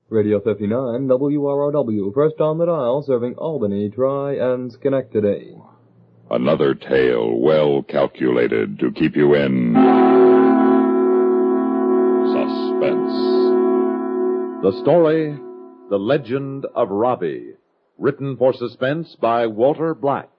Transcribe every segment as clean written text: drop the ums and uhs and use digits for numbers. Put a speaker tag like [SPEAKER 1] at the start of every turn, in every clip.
[SPEAKER 1] Radio 59, WROW, first on the dial, serving Albany, Tri, and Schenectady.
[SPEAKER 2] Another tale well calculated to keep you in suspense.
[SPEAKER 3] The story, The Legend of Robbie, written for suspense by Walter Black.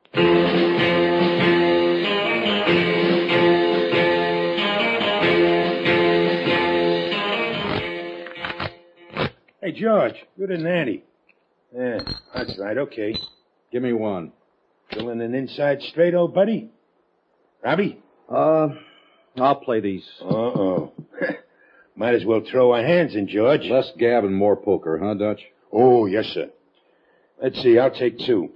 [SPEAKER 4] Hey, George, you're the nanny. Yeah, that's right, okay.
[SPEAKER 5] Give me one.
[SPEAKER 4] Filling an inside straight, old buddy? Robbie?
[SPEAKER 5] I'll play these.
[SPEAKER 4] Uh-oh. Might as well throw our hands in, George.
[SPEAKER 5] Less gab and more poker, huh, Dutch?
[SPEAKER 4] Oh, yes, sir. Let's see, I'll take two.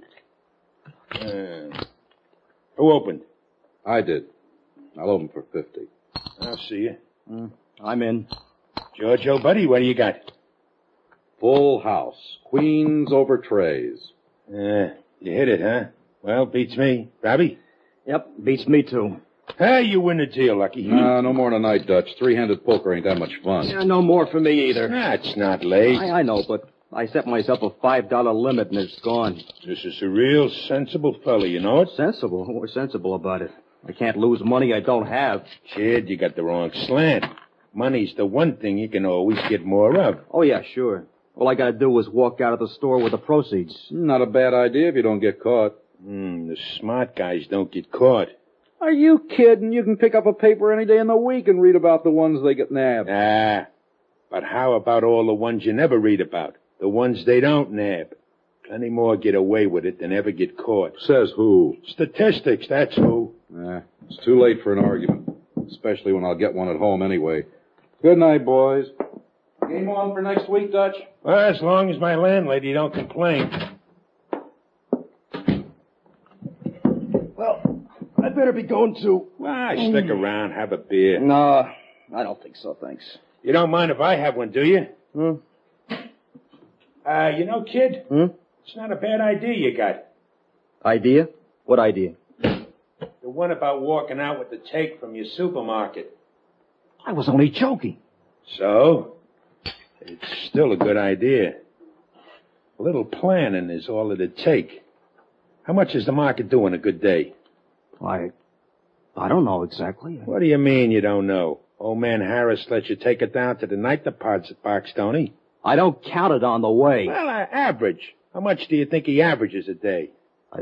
[SPEAKER 4] Who opened?
[SPEAKER 5] I did. I'll open for 50.
[SPEAKER 4] I'll see you.
[SPEAKER 5] I'm in.
[SPEAKER 4] George, old buddy, what do you got?
[SPEAKER 5] Full house. Queens over trays.
[SPEAKER 4] You hit it, huh? Well, beats me. Robbie?
[SPEAKER 6] Yep, beats me too.
[SPEAKER 4] Hey, you win the deal, Lucky.
[SPEAKER 5] No more tonight, Dutch. Three-handed poker ain't that much fun.
[SPEAKER 6] Yeah, no more for me either.
[SPEAKER 4] That's not late.
[SPEAKER 6] I know, but I set myself a $5 limit and it's gone.
[SPEAKER 4] This is a real sensible fella, you know it?
[SPEAKER 6] Sensible? What's sensible about it? I can't lose money I don't have.
[SPEAKER 4] Kid, you got the wrong slant. Money's the one thing you can always get more of.
[SPEAKER 6] Oh, yeah, sure. All I gotta do is walk out of the store with the proceeds.
[SPEAKER 5] Not a bad idea if you don't get caught.
[SPEAKER 4] The smart guys don't get caught.
[SPEAKER 5] Are you kidding? You can pick up a paper any day in the week and read about the ones they get nabbed.
[SPEAKER 4] But how about all the ones you never read about? The ones they don't nab. Plenty more get away with it than ever get caught.
[SPEAKER 5] Says who?
[SPEAKER 4] Statistics, that's who.
[SPEAKER 5] It's too late for an argument. Especially when I'll get one at home anyway. Good night, boys. Game on for next week, Dutch?
[SPEAKER 4] Well, as long as my landlady don't complain.
[SPEAKER 6] Well, I better be going to...
[SPEAKER 4] Stick around, have a beer.
[SPEAKER 6] No, I don't think so, thanks.
[SPEAKER 4] You don't mind if I have one, do you? You know, kid? It's not a bad idea you got.
[SPEAKER 6] Idea? What idea?
[SPEAKER 4] The one about walking out with the take from your supermarket.
[SPEAKER 6] I was only joking.
[SPEAKER 4] So? It's still a good idea. A little planning is all it'd take. How much is the market doing a good day?
[SPEAKER 6] I don't know exactly.
[SPEAKER 4] What do you mean you don't know? Old man Harris let you take it down to the night deposit box, don't he?
[SPEAKER 6] I don't count it on the way.
[SPEAKER 4] Well, average. How much do you think he averages a day?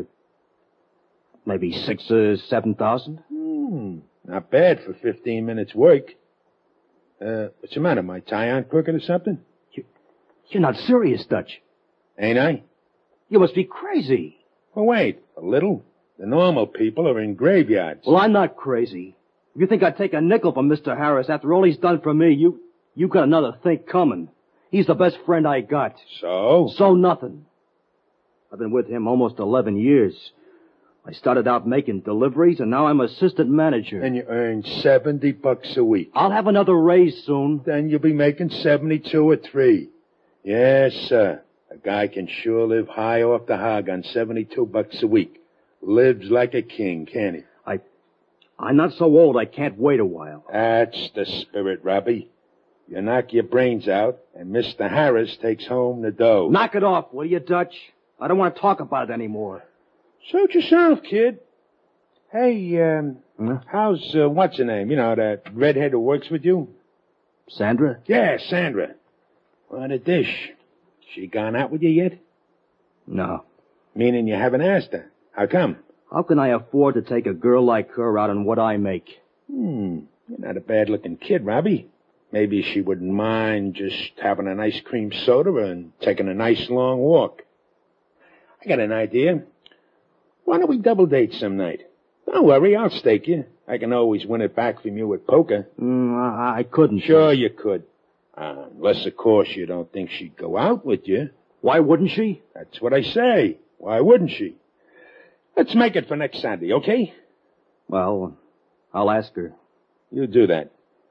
[SPEAKER 6] Maybe 6,000 or 7,000.
[SPEAKER 4] Not bad for 15 minutes work. What's the matter? My tie on crooked or something?
[SPEAKER 6] You're not serious, Dutch.
[SPEAKER 4] Ain't I?
[SPEAKER 6] You must be crazy.
[SPEAKER 4] Well, wait, a little. The normal people are in graveyards.
[SPEAKER 6] Well, I'm not crazy. If you think I'd take a nickel from Mr. Harris after all he's done for me, you got another think coming. He's the best friend I got.
[SPEAKER 4] So?
[SPEAKER 6] So nothing. I've been with him almost 11 years. I started out making deliveries, and now I'm assistant manager.
[SPEAKER 4] And you earn $70 a week.
[SPEAKER 6] I'll have another raise soon.
[SPEAKER 4] Then you'll be making 72 or 3. Yes, sir. A guy can sure live high off the hog on $72 a week. Lives like a king, can't he?
[SPEAKER 6] I'm not so old I can't wait a while.
[SPEAKER 4] That's the spirit, Robbie. You knock your brains out, and Mr. Harris takes home the dough.
[SPEAKER 6] Knock it off, will you, Dutch? I don't want to talk about it anymore.
[SPEAKER 4] Suit yourself, kid. Hey, how's, what's her name? You know, that redhead who works with you?
[SPEAKER 6] Sandra?
[SPEAKER 4] Yeah, Sandra. What a dish. She gone out with you yet?
[SPEAKER 6] No.
[SPEAKER 4] Meaning you haven't asked her. How come?
[SPEAKER 6] How can I afford to take a girl like her out on what I make?
[SPEAKER 4] You're not a bad-looking kid, Robbie. Maybe she wouldn't mind just having an ice cream soda and taking a nice long walk. I got an idea. Why don't we double date some night? Don't worry, I'll stake you. I can always win it back from you at poker.
[SPEAKER 6] I couldn't.
[SPEAKER 4] Sure you could. Unless, of course, you don't think she'd go out with you.
[SPEAKER 6] Why wouldn't she?
[SPEAKER 4] That's what I say. Why wouldn't she? Let's make it for next Sunday, okay?
[SPEAKER 6] Well, I'll ask her.
[SPEAKER 4] You do that.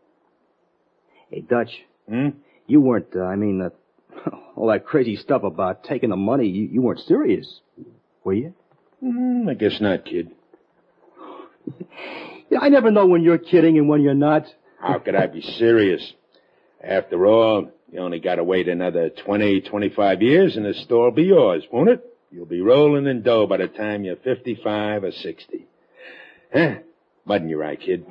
[SPEAKER 6] Hey, Dutch. You weren't, all that crazy stuff about taking the money, you weren't serious, were you?
[SPEAKER 4] I guess not, kid.
[SPEAKER 6] Yeah, I never know when you're kidding and when you're not.
[SPEAKER 4] How could I be serious? After all, You only got to wait another 20, 25 years, and the store will be yours, won't it? You'll be rolling in dough by the time you're 55 or 60. Huh? Button your eye, kid.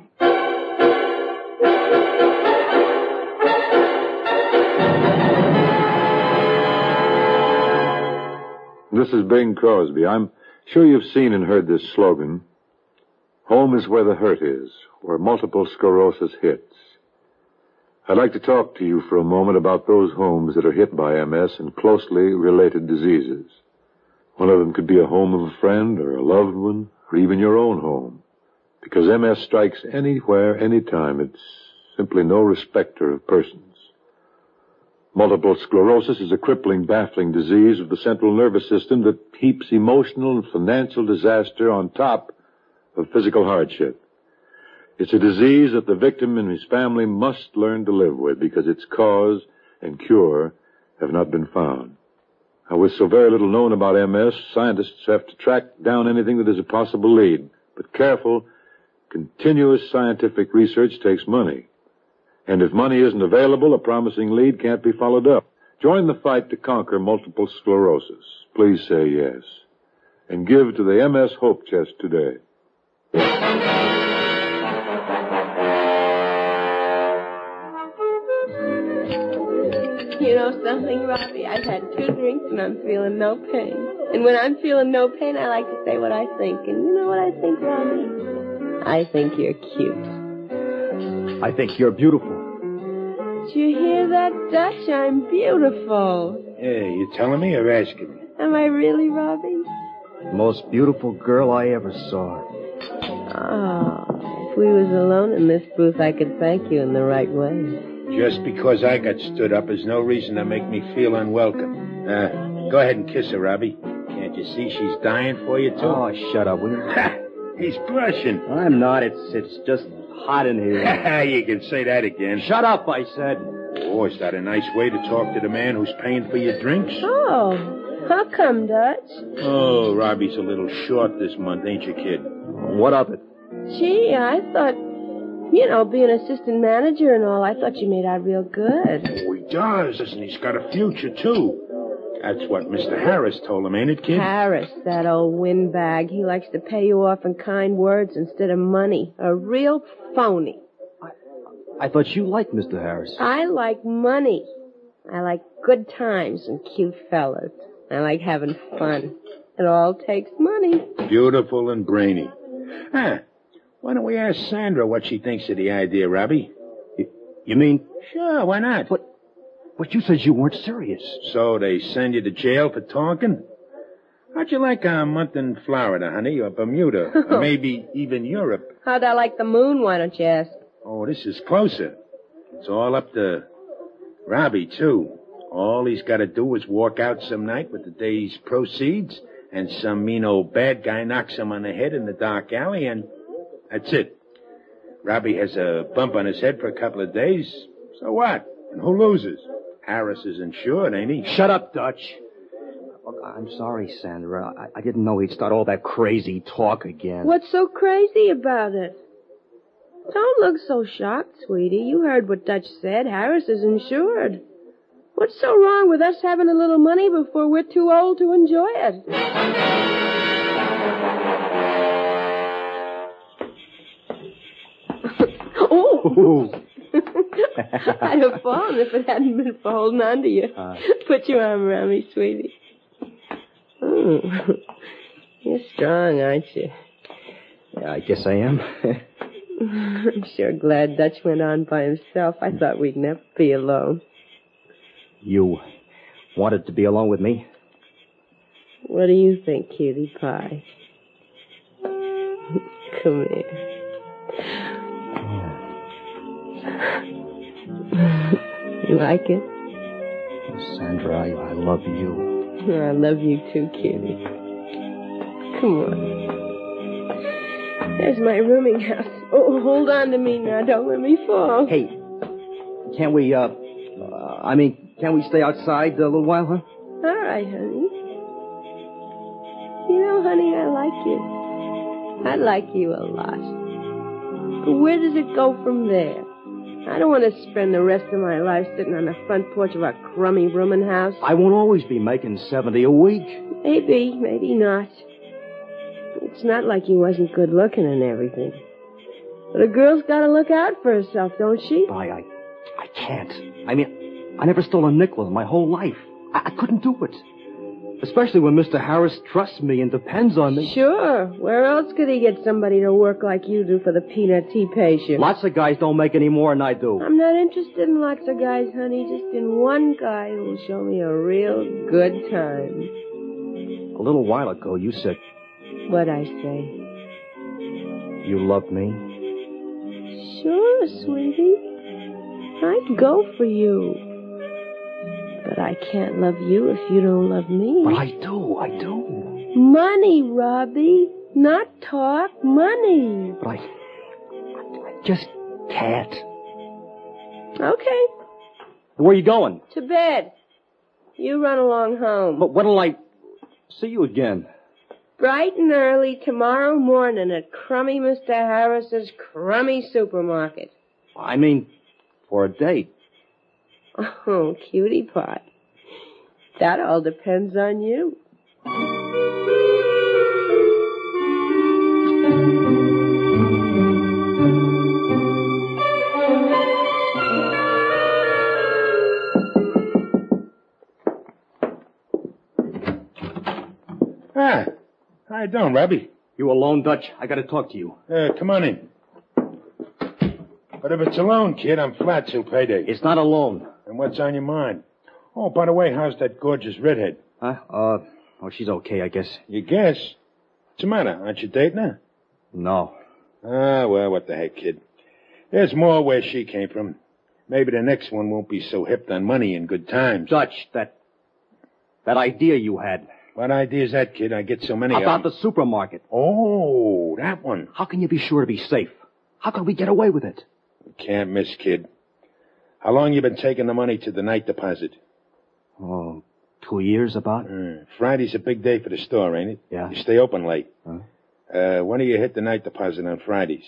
[SPEAKER 7] This is Bing Crosby. I'm sure you've seen and heard this slogan. Home is where the hurt is, where multiple sclerosis hits. I'd like to talk to you for a moment about those homes that are hit by MS and closely related diseases. One of them could be a home of a friend or a loved one or even your own home. Because MS strikes anywhere, anytime. It's simply no respecter of persons. Multiple sclerosis is a crippling, baffling disease of the central nervous system that heaps emotional and financial disaster on top of physical hardship. It's a disease that the victim and his family must learn to live with because its cause and cure have not been found. Now, with so very little known about MS, scientists have to track down anything that is a possible lead. But careful, continuous scientific research takes money. And if money isn't available, a promising lead can't be followed up. Join the fight to conquer multiple sclerosis. Please say yes. And give to the MS Hope Chest today.
[SPEAKER 8] You know something, Robbie? I've had 2 drinks and I'm feeling no pain. And when I'm feeling no pain, I like to say what I think. And you know what I think, Robbie? I think you're cute.
[SPEAKER 6] I think you're beautiful.
[SPEAKER 8] Did you hear that, Dutch? I'm beautiful.
[SPEAKER 4] Hey, you telling me or asking me?
[SPEAKER 8] Am I really, Robbie?
[SPEAKER 6] The most beautiful girl I ever saw.
[SPEAKER 8] Oh, if we was alone in this booth, I could thank you in the right way.
[SPEAKER 4] Just because I got stood up is no reason to make me feel unwelcome. Go ahead and kiss her, Robbie. Can't you see she's dying for you, too?
[SPEAKER 6] Oh, shut up, will you?
[SPEAKER 4] He's blushing.
[SPEAKER 6] I'm not. It's just hot in here.
[SPEAKER 4] You can say that again.
[SPEAKER 6] Shut up, I said.
[SPEAKER 4] Oh, is that a nice way to talk to the man who's paying for your drinks?
[SPEAKER 8] Oh, how come, Dutch?
[SPEAKER 4] Oh, Robbie's a little short this month, ain't you, kid?
[SPEAKER 6] What of it?
[SPEAKER 8] Gee, I thought, being assistant manager and all, I thought you made out real good.
[SPEAKER 4] Oh, he does, and he's got a future, too. That's what Mr. Harris told him, ain't it, kid?
[SPEAKER 8] Harris, that old windbag. He likes to pay you off in kind words instead of money. A real phony.
[SPEAKER 6] I thought you liked Mr. Harris.
[SPEAKER 8] I like money. I like good times and cute fellas. I like having fun. It all takes money.
[SPEAKER 4] Beautiful and brainy. Why don't we ask Sandra what she thinks of the idea, Robbie?
[SPEAKER 6] You mean?
[SPEAKER 4] Sure, why not?
[SPEAKER 6] But you said you weren't serious.
[SPEAKER 4] So they send you to jail for talking? How'd you like a month in Florida, honey, or Bermuda, or maybe even Europe?
[SPEAKER 8] How'd I like the moon, why don't you ask?
[SPEAKER 4] Oh, this is closer. It's all up to Robbie, too. All he's got to do is walk out some night with the day's proceeds, and some mean old bad guy knocks him on the head in the dark alley, and that's it. Robbie has a bump on his head for a couple of days. So what? And who loses? Harris is insured, ain't he?
[SPEAKER 6] Shut up, Dutch. Look, I'm sorry, Sandra. I didn't know he'd start all that crazy talk again.
[SPEAKER 8] What's so crazy about it? Don't look so shocked, sweetie. You heard what Dutch said. Harris is insured. What's so wrong with us having a little money before we're too old to enjoy it? Oh! I'd have fallen if it hadn't been for holding on to you. Put your arm around me, sweetie. Oh. You're strong, aren't you?
[SPEAKER 6] Yeah, I guess I am.
[SPEAKER 8] I'm sure glad Dutch went on by himself. I thought we'd never be alone.
[SPEAKER 6] You wanted to be alone with me?
[SPEAKER 8] What do you think, cutie pie? Come here. You like it?
[SPEAKER 6] Sandra, I love you.
[SPEAKER 8] I love you too, cutie. Come on. There's my rooming house. Oh, hold on to me now. Don't let me fall.
[SPEAKER 6] Hey, can't we, can't we stay outside a little while, huh?
[SPEAKER 8] All right, honey. You know, honey, I like you. I like you a lot. But where does it go from there? I don't want to spend the rest of my life sitting on the front porch of a crummy rooming house.
[SPEAKER 6] I won't always be making $70 a week.
[SPEAKER 8] Maybe, maybe not. It's not like he wasn't good looking and everything. But a girl's got to look out for herself, don't she?
[SPEAKER 6] I can't. I mean, I never stole a nickel in my whole life. I couldn't do it. Especially when Mr. Harris trusts me and depends on me.
[SPEAKER 8] Sure. Where else could he get somebody to work like you do for the peanuts he pays you?
[SPEAKER 6] Lots of guys don't make any more than I do.
[SPEAKER 8] I'm not interested in lots of guys, honey. Just in one guy who'll show me a real good time.
[SPEAKER 6] A little while ago, you said...
[SPEAKER 8] What'd I say?
[SPEAKER 6] You love me?
[SPEAKER 8] Sure, sweetie. I'd go for you. But I can't love you if you don't love me.
[SPEAKER 6] But I do.
[SPEAKER 8] Money, Robbie. Not talk, money.
[SPEAKER 6] But I just can't.
[SPEAKER 8] Okay.
[SPEAKER 6] Where are you going?
[SPEAKER 8] To bed. You run along home.
[SPEAKER 6] But when'll I see you again?
[SPEAKER 8] Bright and early tomorrow morning at crummy Mr. Harris's crummy supermarket.
[SPEAKER 6] I mean, for a date.
[SPEAKER 8] Oh, cutie pie. That all depends on you.
[SPEAKER 4] Ah, how you doing, Robbie?
[SPEAKER 6] You alone, Dutch? I gotta talk to you.
[SPEAKER 4] Come on in. But if it's a loan, kid, I'm flat till payday.
[SPEAKER 6] It's not a loan.
[SPEAKER 4] And what's on your mind? Oh, by the way, how's that gorgeous redhead?
[SPEAKER 6] Huh? Oh, she's okay, I guess.
[SPEAKER 4] You guess? What's the matter? Aren't you dating her?
[SPEAKER 6] No.
[SPEAKER 4] Ah, well, what the heck, kid. There's more where she came from. Maybe the next one won't be so hipped on money and good times.
[SPEAKER 6] Dutch, that idea you had.
[SPEAKER 4] What idea is that, kid? I get so many of them.
[SPEAKER 6] About the supermarket.
[SPEAKER 4] Oh, that one.
[SPEAKER 6] How can you be sure to be safe? How can we get away with it?
[SPEAKER 4] You can't miss, kid. How long you been taking the money to the night deposit?
[SPEAKER 6] Oh, 2 years about.
[SPEAKER 4] Friday's a big day for the store, ain't it?
[SPEAKER 6] Yeah.
[SPEAKER 4] You stay open late.
[SPEAKER 6] Huh?
[SPEAKER 4] When do you hit the night deposit on Fridays?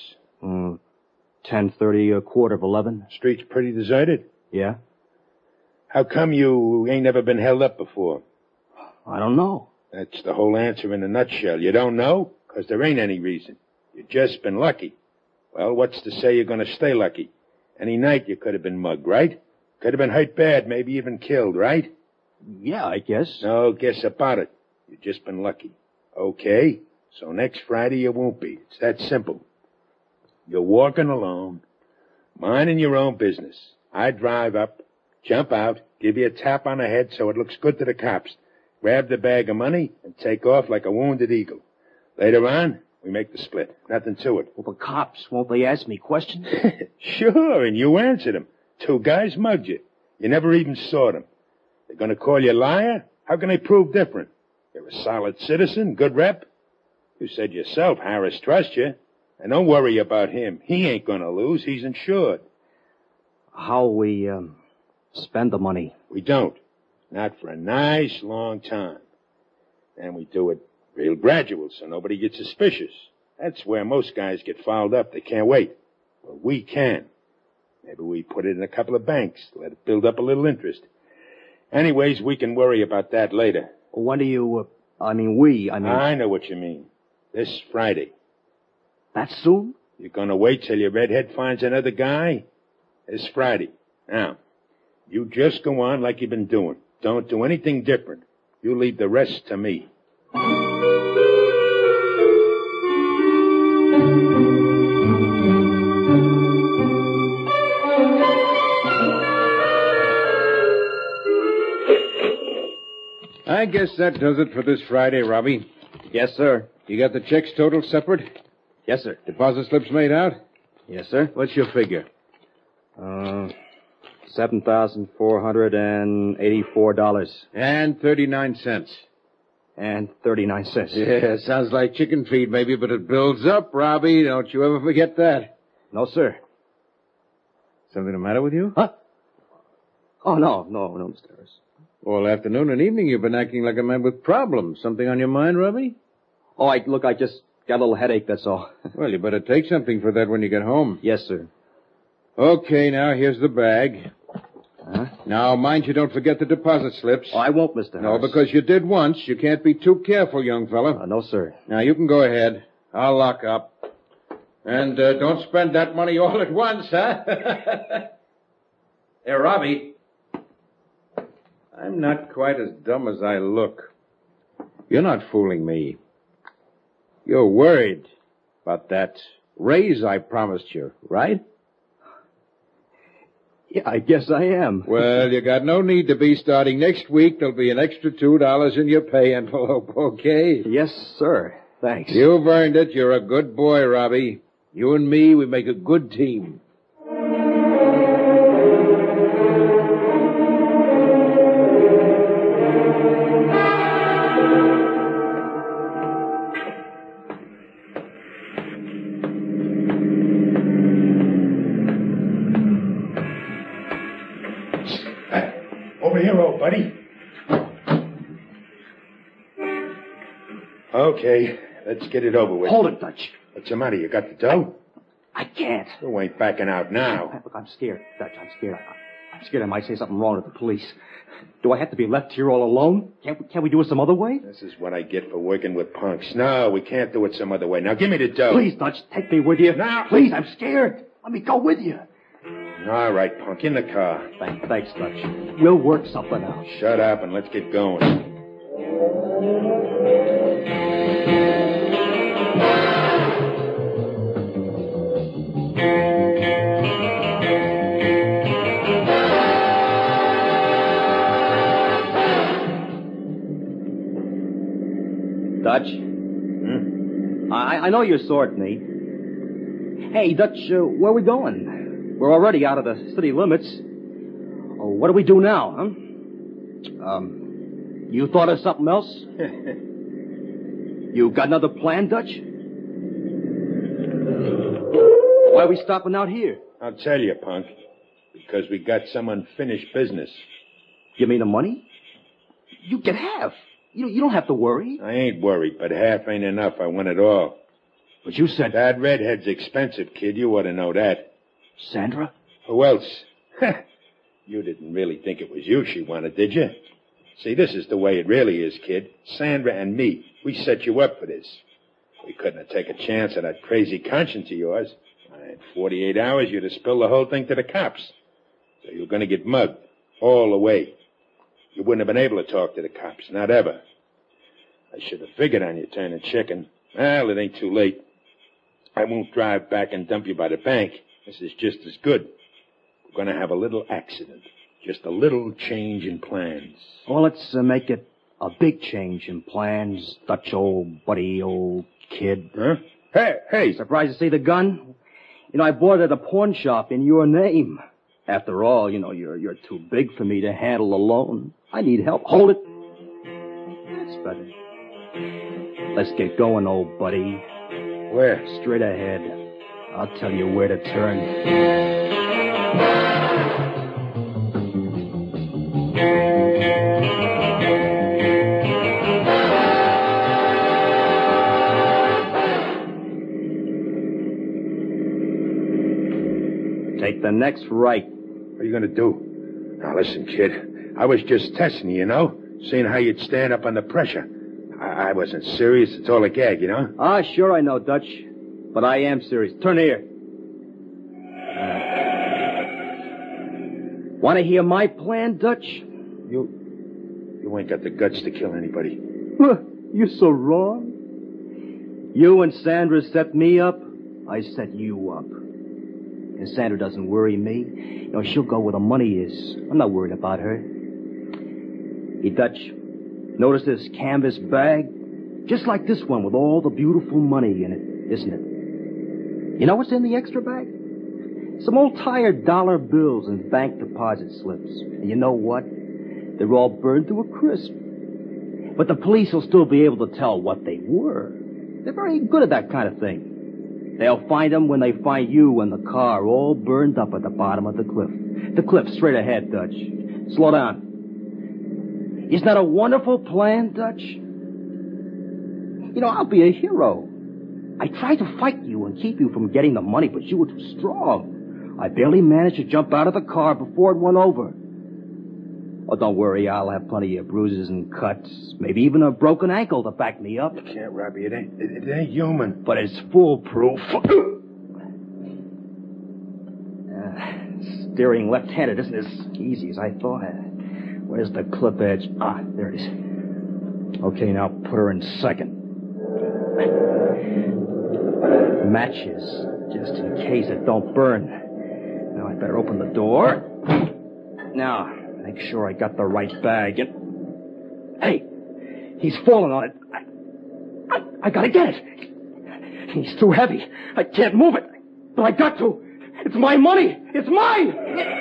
[SPEAKER 6] 10:30, 11:15.
[SPEAKER 4] Street's pretty deserted?
[SPEAKER 6] Yeah.
[SPEAKER 4] How come you ain't never been held up before?
[SPEAKER 6] I don't know.
[SPEAKER 4] That's the whole answer in a nutshell. You don't know? 'Cause there ain't any reason. You've just been lucky. Well, what's to say you're going to stay lucky? Any night you could have been mugged, right? Could have been hurt bad, maybe even killed, right?
[SPEAKER 6] Yeah, I guess.
[SPEAKER 4] No guess about it. You've just been lucky. Okay, so next Friday you won't be. It's that simple. You're walking alone, minding your own business. I drive up, jump out, give you a tap on the head so it looks good to the cops, grab the bag of money, and take off like a wounded eagle. Later on, we make the split. Nothing to it.
[SPEAKER 6] Well, the cops, won't they ask me questions?
[SPEAKER 4] Sure, and you answer them. 2 guys mugged you. You never even saw them. They're going to call you a liar? How can they prove different? You're a solid citizen, good rep. You said yourself Harris trusts you. And don't worry about him. He ain't going to lose. He's insured.
[SPEAKER 6] How we spend the money?
[SPEAKER 4] We don't. Not for a nice long time. And we do it real gradual so nobody gets suspicious. That's where most guys get fouled up. They can't wait. Well, we can. Maybe we put it in a couple of banks, let it build up a little interest. Anyways, we can worry about that later.
[SPEAKER 6] When do you,
[SPEAKER 4] I know what you mean. This Friday.
[SPEAKER 6] That soon?
[SPEAKER 4] You're gonna wait till your redhead finds another guy? This Friday. Now, you just go on like you've been doing. Don't do anything different. You leave the rest to me.
[SPEAKER 5] I guess that does it for this Friday, Robbie.
[SPEAKER 6] Yes, sir.
[SPEAKER 5] You got the checks totaled separate?
[SPEAKER 6] Yes, sir.
[SPEAKER 5] Deposit slips made out?
[SPEAKER 6] Yes, sir.
[SPEAKER 5] What's your figure?
[SPEAKER 6] $7,484.
[SPEAKER 5] And 39 cents.
[SPEAKER 6] And 39 cents.
[SPEAKER 5] Yeah, sounds like chicken feed, maybe, but it builds up, Robbie. Don't you ever forget that.
[SPEAKER 6] No, sir.
[SPEAKER 5] Something the matter with you?
[SPEAKER 6] Huh? Oh, no, Mr. Harris.
[SPEAKER 5] All afternoon and evening you've been acting like a man with problems. Something on your mind, Robbie?
[SPEAKER 6] Oh, I just got a little headache, that's all.
[SPEAKER 5] Well, you better take something for that when you get home.
[SPEAKER 6] Yes, sir.
[SPEAKER 4] Okay, now, here's the bag.
[SPEAKER 6] Huh?
[SPEAKER 4] Now, mind you don't forget the deposit slips.
[SPEAKER 6] Oh, I won't, Mr.
[SPEAKER 4] No,
[SPEAKER 6] Harris.
[SPEAKER 4] because you did once. You can't be too careful, young fella.
[SPEAKER 6] No, sir.
[SPEAKER 4] Now, you can go ahead. I'll lock up. And don't spend that money all at once, huh? Hey, Robbie. I'm not quite as dumb as I look. You're not fooling me. You're worried about that raise I promised you, right?
[SPEAKER 6] Yeah, I guess I am.
[SPEAKER 4] Well, you got no need to be. Starting next week, there'll be an extra $2 in your pay envelope, okay?
[SPEAKER 6] Yes, sir. Thanks.
[SPEAKER 4] You've earned it. You're a good boy, Robbie. You and me, we make a good team. Over here, old buddy. Okay, let's get it over with.
[SPEAKER 6] Hold it, Dutch.
[SPEAKER 4] What's the matter? You got the dough?
[SPEAKER 6] I can't.
[SPEAKER 4] You ain't backing out now.
[SPEAKER 6] Look, I'm scared, Dutch. I'm scared. I'm scared I might say something wrong to the police. Do I have to be left here all alone? Can't we do it some other way?
[SPEAKER 4] This is what I get for working with punks. No, we can't do it some other way. Now, give me the dough.
[SPEAKER 6] Please, Dutch, take me with you.
[SPEAKER 4] Now.
[SPEAKER 6] Please, I'm scared. Let me go with you.
[SPEAKER 4] All right, punk, in the car.
[SPEAKER 6] Thanks, Dutch. We'll work something out.
[SPEAKER 4] Shut up and let's get going.
[SPEAKER 6] Dutch? I know you're sore at me. Hey, Dutch, where are we going? We're already out of the city limits. Oh, what do we do now, huh? You thought of something else? You got another plan, Dutch? Why are we stopping out here?
[SPEAKER 4] I'll tell you, punk. Because we got some unfinished business.
[SPEAKER 6] Give me the money? You get half. You don't have to worry.
[SPEAKER 4] I ain't worried, but half ain't enough. I want it all.
[SPEAKER 6] But you said...
[SPEAKER 4] That redhead's expensive, kid. You ought to know that.
[SPEAKER 6] Sandra?
[SPEAKER 4] Who else? You didn't really think it was you she wanted, did you? See, this is the way it really is, kid. Sandra and me, we set you up for this. We couldn't have taken a chance on that crazy conscience of yours. In 48 hours, you'd have spilled the whole thing to the cops. So you're going to get mugged all the way. You wouldn't have been able to talk to the cops, not ever. I should have figured on you turning chicken. Well, it ain't too late. I won't drive back and dump you by the bank. This is just as good. We're going to have a little accident. Just a little change in plans.
[SPEAKER 6] Well, let's make it a big change in plans, Dutch, old buddy, old kid.
[SPEAKER 4] Huh? Hey!
[SPEAKER 6] Surprised to see the gun? I bought it at a pawn shop in your name. After all, you're too big for me to handle alone. I need help. Hold it. That's better. Let's get going, old buddy.
[SPEAKER 4] Where?
[SPEAKER 6] Straight ahead. I'll tell you where to turn. Take the next right.
[SPEAKER 4] What are you going to do? Now, listen, kid. I was just testing you, seeing how you'd stand up under pressure. I wasn't serious. It's all a gag,
[SPEAKER 6] Sure I know, Dutch. But I am serious. Turn here. Want to hear my plan, Dutch?
[SPEAKER 4] You ain't got the guts to kill anybody.
[SPEAKER 6] You're so wrong. You and Sandra set me up. I set you up. And Sandra doesn't worry me. She'll go where the money is. I'm not worried about her. Hey, Dutch, notice this canvas bag? Just like this one with all the beautiful money in it, isn't it? You know what's in the extra bag? Some old tired dollar bills and bank deposit slips. And you know what? They're all burned to a crisp. But the police will still be able to tell what they were. They're very good at that kind of thing. They'll find them when they find you in the car, all burned up at the bottom of the cliff. The cliff straight ahead, Dutch. Slow down. Isn't that a wonderful plan, Dutch? I'll be a hero. I tried to fight you and keep you from getting the money, but you were too strong. I barely managed to jump out of the car before it went over. Oh, don't worry, I'll have plenty of bruises and cuts, maybe even a broken ankle to back me up.
[SPEAKER 4] You can't, Robbie. It ain't human.
[SPEAKER 6] But it's foolproof. Steering left-handed isn't as easy as I thought. Where's the clip edge? Ah, there it is. Okay, now put her in second. Matches, just in case it don't burn. Now I better open the door. Now, make sure I got the right bag. And hey, he's falling on it. I gotta get it. He's too heavy. I can't move it. But I got to. It's my money. It's mine.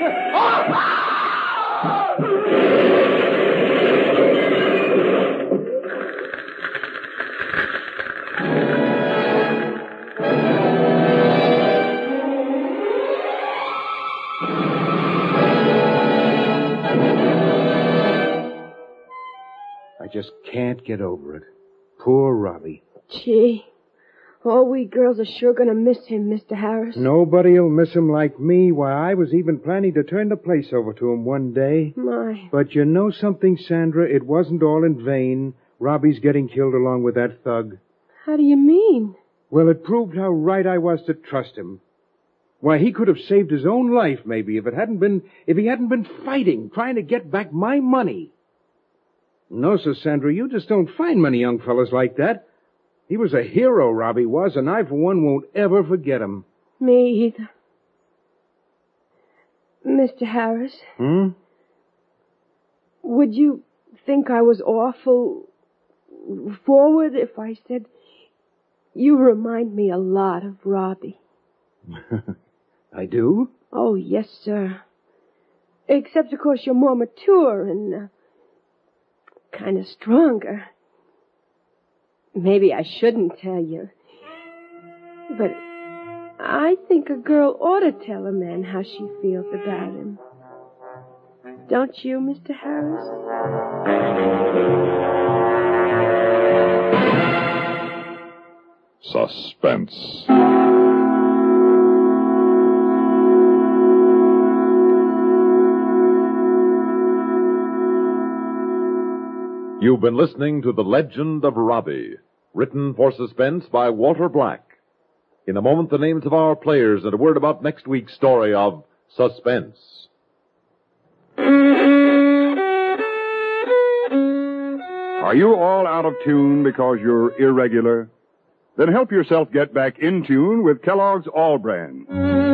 [SPEAKER 9] I just can't get over it. Poor Robbie.
[SPEAKER 8] Gee, all we girls are sure gonna miss him, Mr. Harris.
[SPEAKER 9] Nobody'll miss him like me. Why, I was even planning to turn the place over to him one day.
[SPEAKER 8] My.
[SPEAKER 9] But you know something, Sandra? It wasn't all in vain. Robbie's getting killed along with that thug.
[SPEAKER 8] How do you mean?
[SPEAKER 9] Well, it proved how right I was to trust him. Why, he could have saved his own life, maybe, if he hadn't been fighting, trying to get back my money. No, Sir Sandra, you just don't find many young fellas like that. He was a hero, Robbie was, and I, for one, won't ever forget him.
[SPEAKER 8] Me either. Mr. Harris? Would you think I was awful forward if I said you remind me a lot of Robbie?
[SPEAKER 9] I do?
[SPEAKER 8] Oh, yes, sir. Except, of course, you're more mature and kind of stronger. Maybe I shouldn't tell you. But I think a girl ought to tell a man how she feels about him. Don't you, Mr. Harris?
[SPEAKER 2] Suspense.
[SPEAKER 3] You've been listening to The Legend of Robbie, written for Suspense by Walter Black. In a moment, the names of our players and a word about next week's story of Suspense.
[SPEAKER 10] Are you all out of tune because you're irregular? Then help yourself get back in tune with Kellogg's All Brand.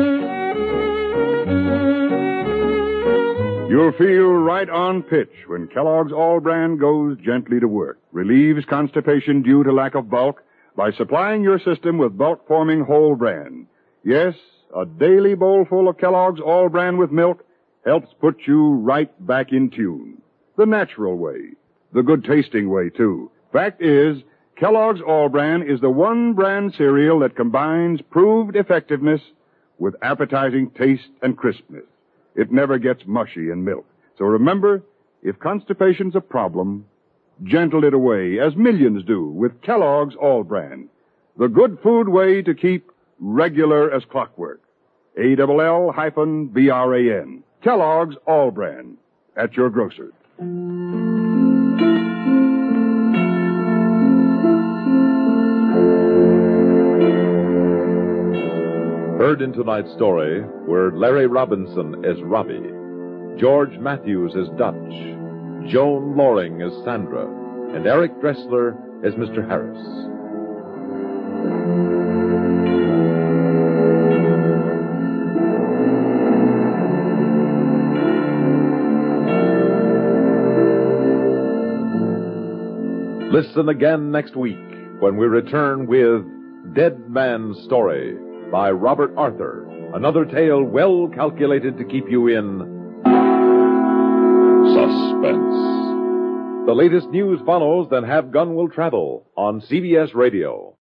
[SPEAKER 10] You'll feel right on pitch when Kellogg's All Brand goes gently to work, relieves constipation due to lack of bulk by supplying your system with bulk-forming whole bran. Yes, a daily bowlful of Kellogg's All Brand with milk helps put you right back in tune. The natural way. The good-tasting way, too. Fact is, Kellogg's All Brand is the one brand cereal that combines proved effectiveness with appetizing taste and crispness. It never gets mushy in milk. So remember, if constipation's a problem, gentle it away, as millions do, with Kellogg's All Brand. The good food way to keep regular as clockwork. ALL-BRAN. Kellogg's All Brand. At your grocer.
[SPEAKER 3] Heard in tonight's story were Larry Robinson as Robbie, George Matthews as Dutch, Joan Loring as Sandra, and Eric Dressler as Mr. Harris. Listen again next week when we return with Dead Man's Story by Robert Arthur, another tale well calculated to keep you in
[SPEAKER 2] Suspense.
[SPEAKER 3] The latest news follows, then Have Gun Will Travel on CBS Radio.